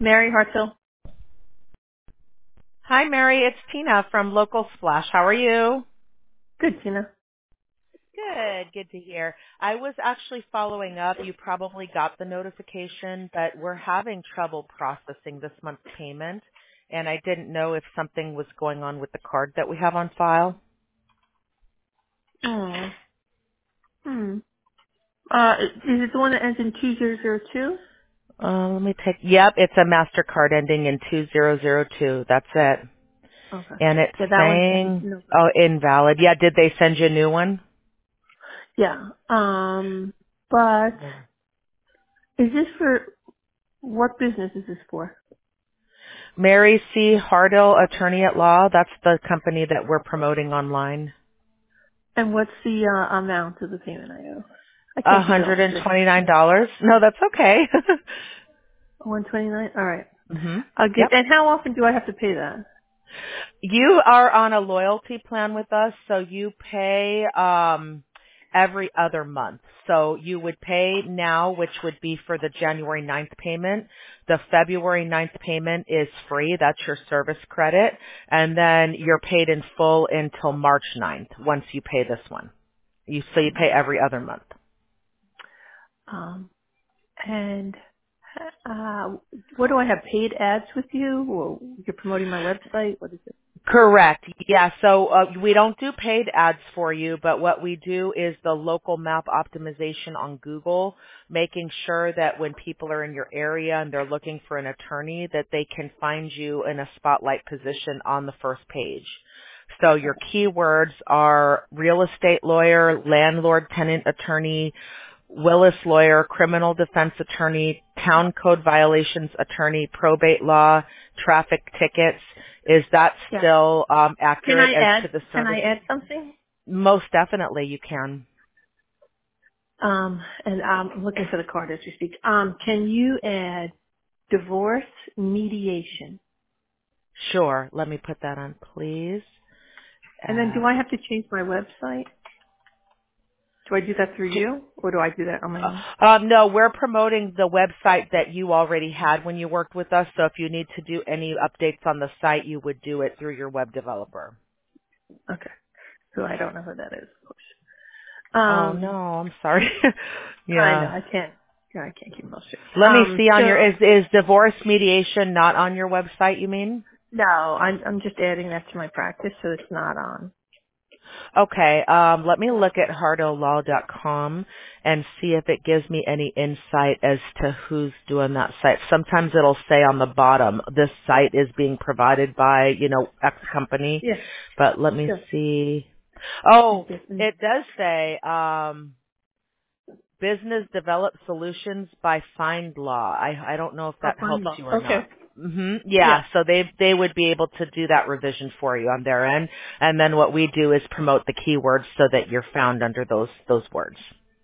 Mary Hartzell. Hi, Mary. It's Tina from Local Splash. How are you? Good, Tina. Good. Good to hear. I was actually following up. You probably got the notification, but we're having trouble processing this month's payment, and I didn't know if something was going on with the card that we have on file. Oh. Hmm. Is it the one that ends in 2002? Let me take. Yep, it's a MasterCard ending in 2002. That's it. Okay. And it's Yeah, that one says saying, no. oh, invalid. Yeah, did they send you a new one? Yeah. But is this for, what business is this for? Mary C. Hardill, attorney at law. That's the company that we're promoting online. And what's the amount of the payment I owe? I can't keep it all straight. $129. No, that's okay. 129? All right. Mhm. I'll get, Yep. and how often do I have to pay that? You are on a loyalty plan with us, so you pay every other month. So you would pay now, which would be for the January 9th payment. The February 9th payment is free. That's your service credit. And then you're paid in full until March 9th once you pay this one. So you pay every other month. Um, and what do I have? Paid ads with you? Or you're promoting my website? What is it? Correct. Yeah. So we don't do paid ads for you, but what we do is the local map optimization on Google, making sure that when people are in your area and they're looking for an attorney, that they can find you in a spotlight position on the first page. So your keywords are real estate lawyer, landlord tenant attorney, Willis lawyer, criminal defense attorney, town code violations attorney, probate law, traffic tickets. Is that Yeah. still accurate as to the Can I service? add something? Most definitely you can. And I'm looking for the card as we speak. Can you add divorce mediation? Sure. Let me put that on, please. And then do I have to change my website? Do I do that through you or do I do that on my own? No, we're promoting the website that you already had when you worked with us. So if you need to do any updates on the site, you would do it through your web developer. Okay. So I don't know who that is. Oh no, I'm sorry. I know, Yeah. I can't keep most straight. Let me see on your, So is divorce mediation not on your website, you mean? no, I'm just adding that to my practice so it's not on. Okay, let me look at hardolaw.com and see if it gives me any insight as to who's doing that site. Sometimes it'll say on the bottom, this site is being provided by, X company, Yeah, but let me sure. see. Oh, Okay. it does say, Business Develop Solutions by Find Law. I don't know if I'll that find helps both. you or Okay. not. Yeah. Yeah, so they would be able to do that revision for you on their end, and then what we do is promote the keywords so that you're found under those words.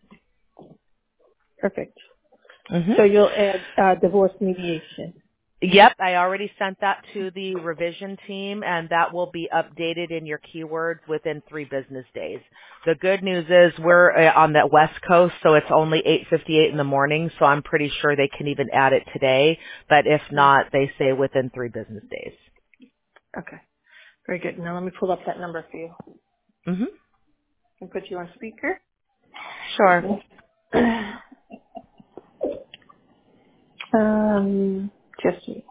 Perfect. Mhm. So you'll add divorce mediation. Yep, I already sent that to the revision team, and that will be updated in your keywords within 3 business days. The good news is we're on the West Coast, so it's only 8:58 in the morning, so I'm pretty sure they can even add it today. But if Mm. not, they say within 3 business days. Okay. Very good. Now let me pull up that number for you. Mhm. And put you on speaker. Sure. Just me.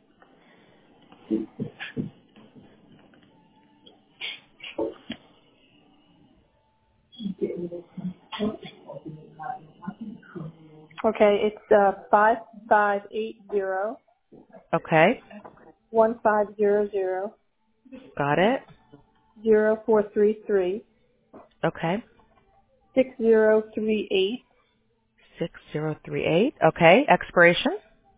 Okay, it's 5580 Okay. 1500 Got it. 0433 Okay. 6038 6038. Okay. Expiration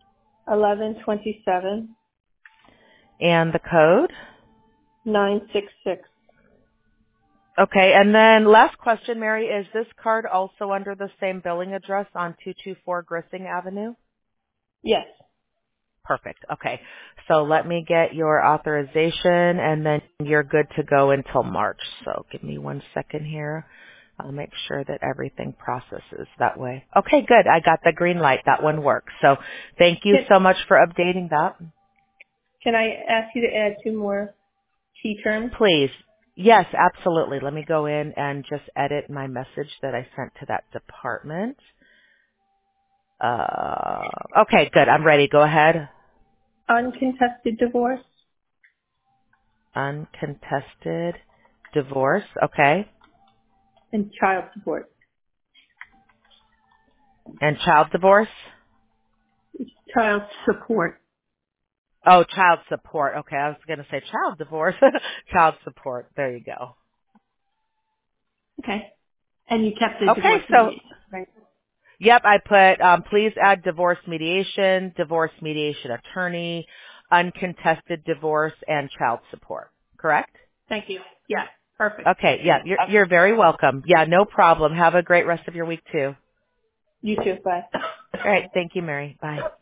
1127 and the code. 966. Okay, and then last question, Mary, is this card also under the same billing address on 224 Grissing Avenue? Yes. Perfect. Okay. So let me get your authorization and then you're good to go until March. So give me one second here. I'll make sure that everything processes that way. Okay, good. I got the green light. That one works. So thank you Can, so much for updating that. can I ask you to add 2 more key terms? Please. Yes, absolutely. Let me go in and just edit my message that I sent to that department. Okay, good. I'm ready. Go ahead. Uncontested divorce Uncontested divorce. Okay. and child support. And child divorce? Child support. Oh, child support. Okay, I was going to say child divorce. Child support. There you go. Okay. And you kept the Okay, divorce so mediation, right? yep, I put please add divorce mediation attorney, uncontested divorce, and child support. Correct? Thank you. Yeah. Perfect. Okay, yeah, you're very welcome. Yeah, no problem. Have a great rest of your week too. You too. Bye. All right, thank you, Mary. Bye.